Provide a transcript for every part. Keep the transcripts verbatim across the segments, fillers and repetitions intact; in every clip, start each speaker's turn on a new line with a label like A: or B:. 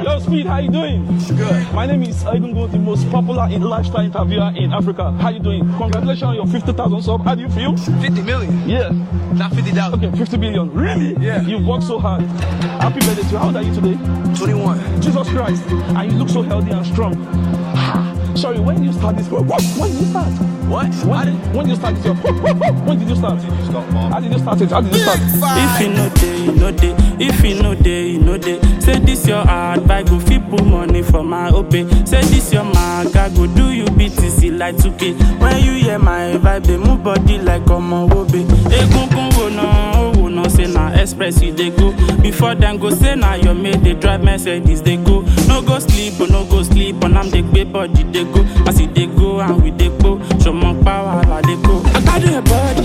A: Yo, Speed, how you doing?
B: Good.
A: My name is Aidungo, the most popular in lifestyle interviewer in Africa. How you doing? Congratulations on your fifty thousand subs. How do you feel?
B: fifty million?
A: Yeah.
B: Not fifty thousand.
A: Okay, fifty billion. Really?
B: Yeah.
A: You've worked so hard. Happy birthday to you. How old are you today?
B: twenty-one.
A: Jesus Christ. And you look so healthy and strong. Sorry, when did you start this? What? When did you start?
B: What?
A: When, when did you start this? When did you start? How did you start it? How did you start?
C: If you know day, you know day. If you know day, you know day. Say this your hard buy, go fit put money for my obey. Say this your maga, go do you B T C like two K. When you hear my vibe, they move body like Omo Wobe. Egungun wo no, wo no say na express you they go. Before them go say na your mate they drive Mercedes they go. No go sleep, oh no go sleep, on am they pay body they go. I see they go and we they go. Show more power like they go. I got your body,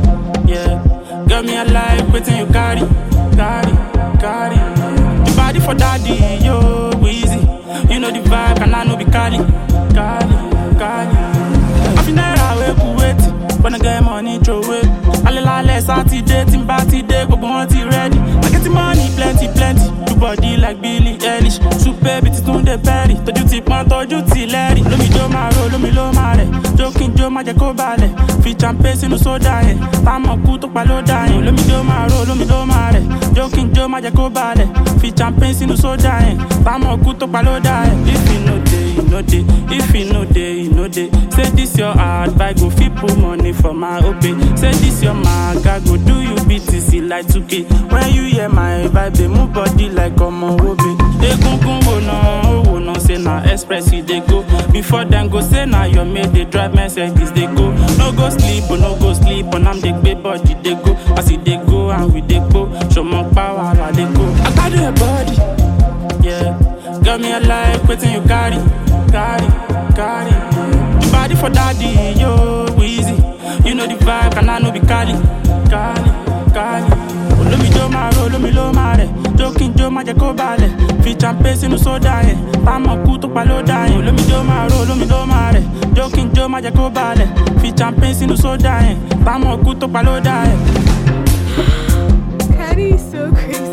C: yeah. Got me alive, waiting you carry, carry, carry. The body for daddy, yo, Weezy. You know the vibe, and I know be Cali, Cali, Cali. I feel that I will wait, when I get money, throw it. Alilale, Saturday, Timba, today, go on, ready. I get the money, plenty, plenty. Do body like Billie Eilish. Super beat it on the berry. To you tip man, to you till Larry. Lomi do my roll, lomi lo mare. Joking Joe, my Jaco Bale. Fit champagne, no soda. I'm a good to palo dying. Lomi do my roll, lomi lo mare. Joking Joe, my Jaco Bale. Fit champagne, no soda. I'm a good to palo dying. If you know day, you know day. If you know day, you know day. Say this your hard buy, go fit put money for my obey. Say this your maga, go do you B T C like two K. When you hear my vibe, they move body like Omo Wobe. Egungun wo no, wo no say na express you they go. Before them go say na your mate they drive Mercedes they go. No go sleep, oh no go sleep, on am they pay body they go. I see they go and we they go. Show more power like they go. I got your body, yeah. Got me alive, waiting you carry, carry, carry. The body for daddy, yo, Weezy. You know the vibe, and I know be Cali, Cali, Cali. Lomi do my roll, lomi lo mare. Joking Joe, my Jaco Bale. Fit champagne, no soda. I'm a good to palo dying. Lomi do my roll, lomi lo mare. Joking Joe, my Jaco Bale. Fit champagne, no soda. I'm a good to palo dying.
D: Patty is so crazy.